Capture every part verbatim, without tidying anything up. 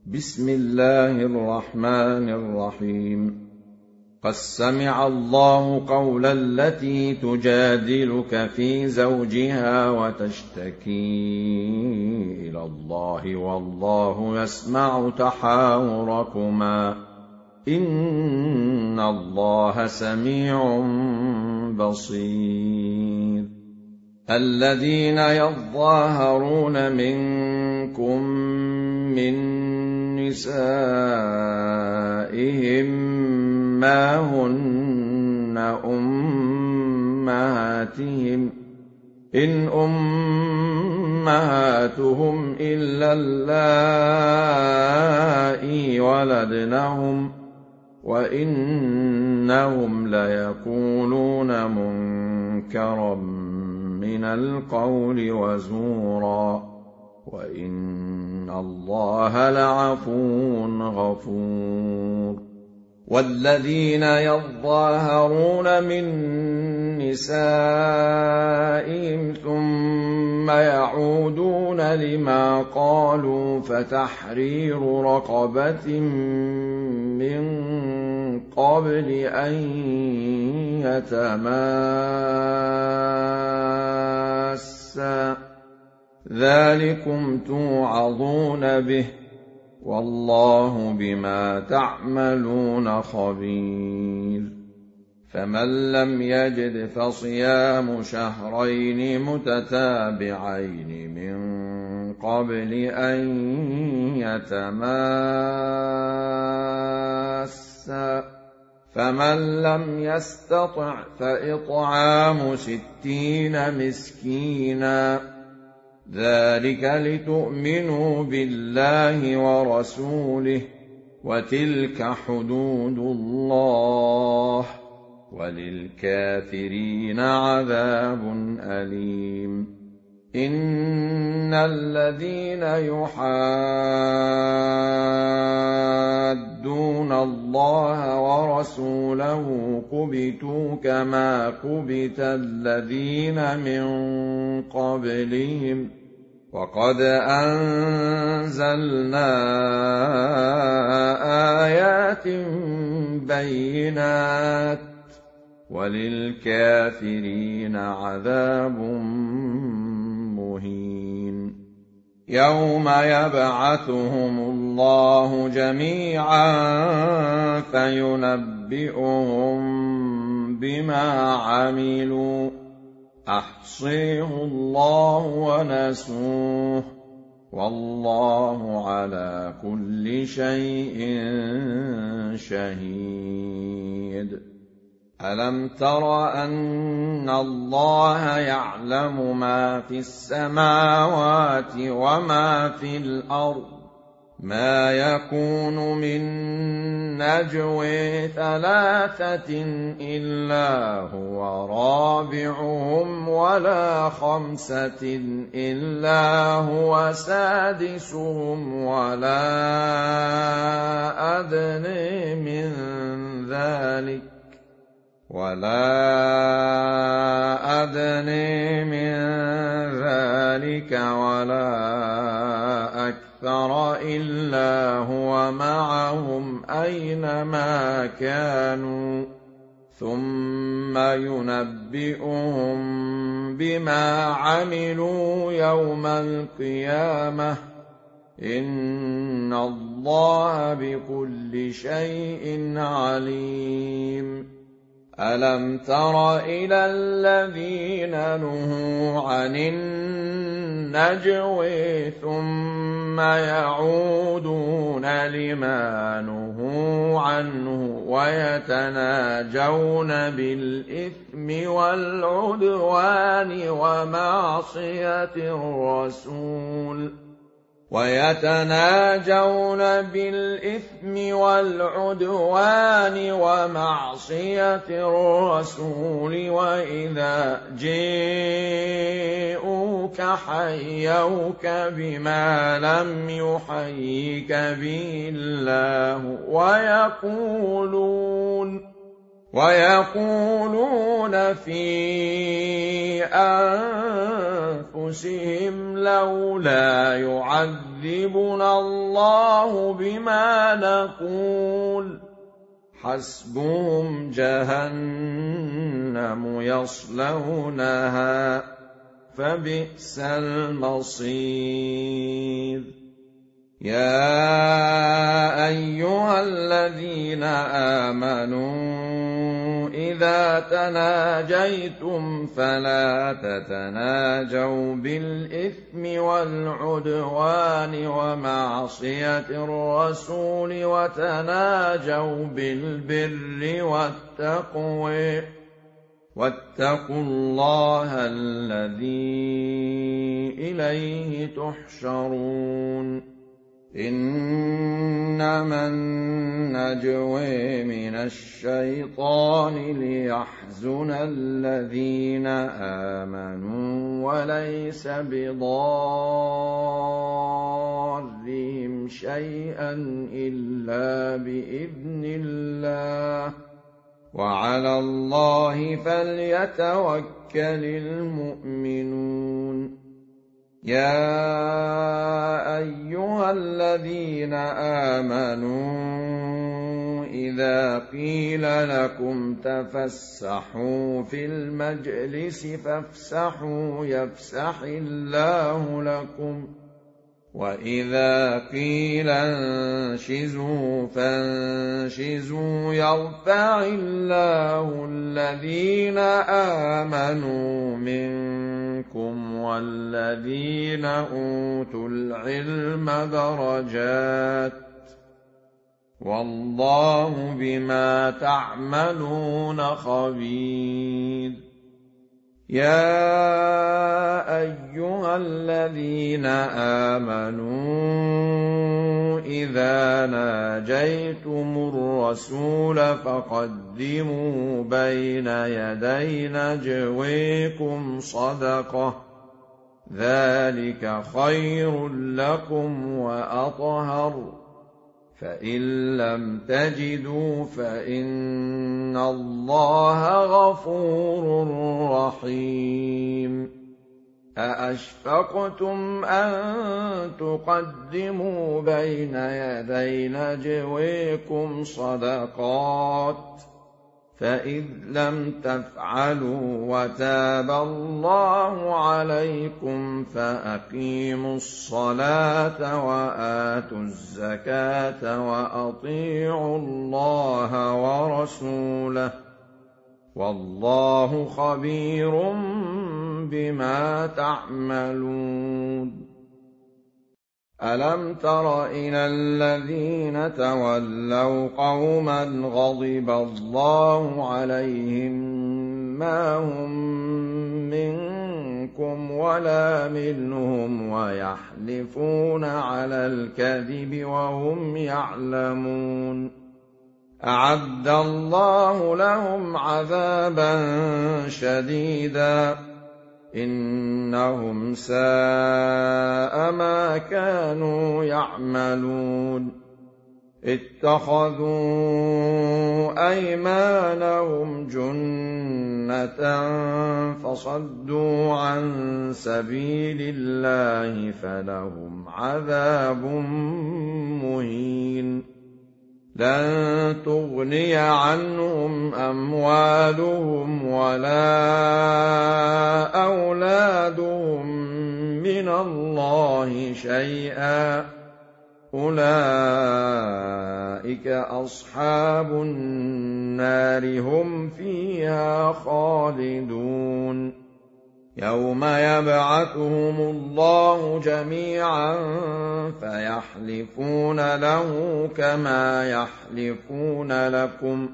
بسم الله الرحمن الرحيم. قد سمع الله قول التي تجادلك في زوجها وتشتكي إلى الله والله يسمع تحاوركما إن الله سميع بصير. الذين يظاهرون منكم من نسائهم ما هن أمهاتهم إن أمهاتهم إلا اللائي ولدنهم وإنهم ليقولون منكرا من القول وزورا وإن الله لعفو غفور. والذين يظاهرون من نسائهم ثم يعودون لما قالوا فتحرير رقبة من قبل أن يتماسا ذلكم توعظون به والله بما تعملون خبير. فمن لم يجد فصيام شهرين متتابعين من قبل أن يتماسا فمن لم يستطع فإطعام ستين مسكينا ذلك لتؤمنوا بالله ورسوله وتلك حدود الله وللكافرين عذاب أليم. إن الذين يحادون الله ورسوله كبتوا كما كبت الذين من قبلهم وقد أنزلنا آيات بينات وللكافرين عذاب مهين. يوم يبعثهم الله جميعا فينبئهم بما عملوا أحصيه الله ونسوه والله على كل شيء شهيد. ألم تر أن الله يعلم ما في السماوات وما في الأرض ما يكون من نجوى ثلاثة إلا هو رابعهم ولا خمسة إلا هو سادسهم ولا أدنى من ذلك ولا أدنى من ذلك ولا أكثر إلا هو معهم أينما كانوا ثم ينبئهم بما عملوا يوم القيامة إن الله بكل شيء عليم. ألم تر إلى الذين نهوا عن النجوى ثم يعودون لما نهوا عنه ويتناجون بالإثم والعدوان ومعصية الرسول ويتناجون بالإثم والعدوان ومعصية الرسول وإذا جاءوك حيوك بما لم يحيك به الله ويقولون ويقولون في أنفسهم لولا يعذبنا الله بما نقول حسبهم جهنم يصلونها فبئس المصير يا أيها الذين آمنوا إذا تناجيتم فلا تتناجوا بالإثم والعدوان ومعصية الرسول وتناجوا بالبر والتقوى واتقوا الله الذي إليه تحشرون إنما النجوى من الشيطان ليحزن الذين آمنوا وليس بضارهم شيئا إلا بإذن الله وعلى الله فليتوكل المؤمنون يا أيها الذين آمنوا إذا قيل لكم تفسحوا في المجلس فافسحوا يفسح الله لكم وإذا قيل انشزوا فانشزوا يرفع الله الذين آمنوا منكم والذين أوتوا العلم درجات والله بما تعملون خبير يا أيها الذين آمنوا إذا ناجيتم الرسول فقدموا بين يدي نجويكم صدقة ذلك خير لكم وأطهر فإن لم تجدوا فإن الله غفور رحيم أأشفقتم أن تقدموا بين يدي نجويكم صدقات فإذ لم تفعلوا وتاب الله عليكم فأقيموا الصلاة وآتوا الزكاة وأطيعوا الله ورسوله والله خبير بما تعملون ألم تر إلى الذين تولوا قوما غضب الله عليهم ما هم منكم ولا منهم ويحلفون على الكذب وهم يعلمون أعد الله لهم عذابا شديدا إنهم ساء ما كانوا يعملون اتخذوا أيمانهم جنة فصدوا عن سبيل الله فلهم عذاب مهين لن تغني عنهم أموالهم ولا أولادهم من الله شيئا أولئك أصحاب النار هم فيها خالدون يوم يبعثهم الله جميعا فيحلفون له كما يحلفون لكم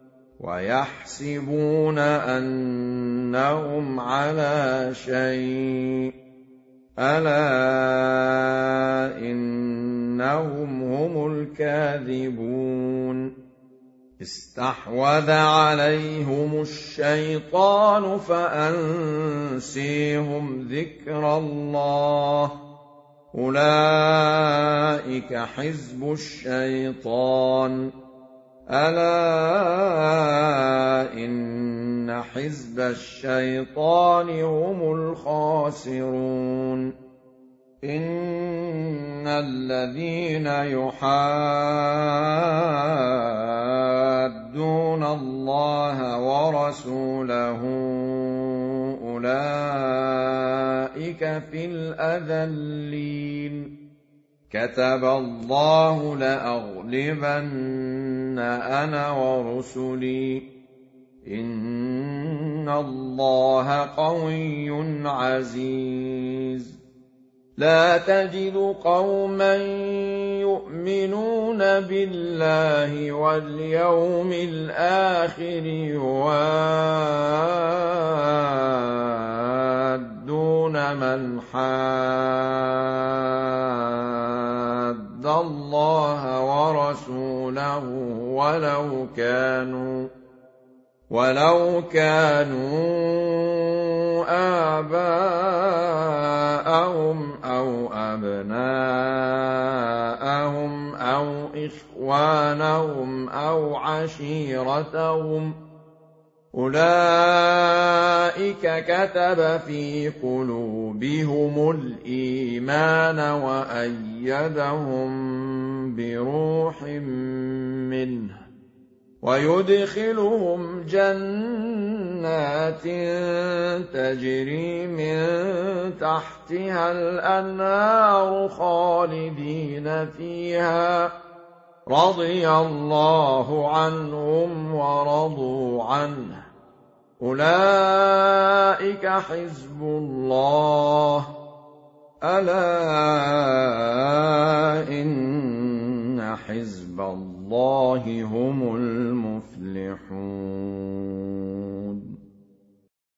ويحسبون أنهم على شيء ألا إنهم هم الكاذبون استحوذ عليهم الشيطان فأنسيهم ذكر الله أولئك حزب الشيطان ألا إن حزب الشيطان هم الخاسرون إن الذين يحادون الله ورسوله أولئك في الأذلين كتب الله لأغلبن أنا ورسلي إن الله قوي عزيز لا تجد قوما يؤمنون بالله واليوم الآخر يوادون من حاد الله ورسوله ولو كانوا ولو كانوا آباءهم أو أبناءهم أو إخوانهم أو عشيرتهم أولئك كتب في قلوبهم الإيمان وأيدهم بروح منه ويدخلهم جنات تجري من تحتها الأنهار خالدين فيها رضي الله عنهم ورضوا عنه أولئك حزب الله ألا إن حزب الله هم المفلحون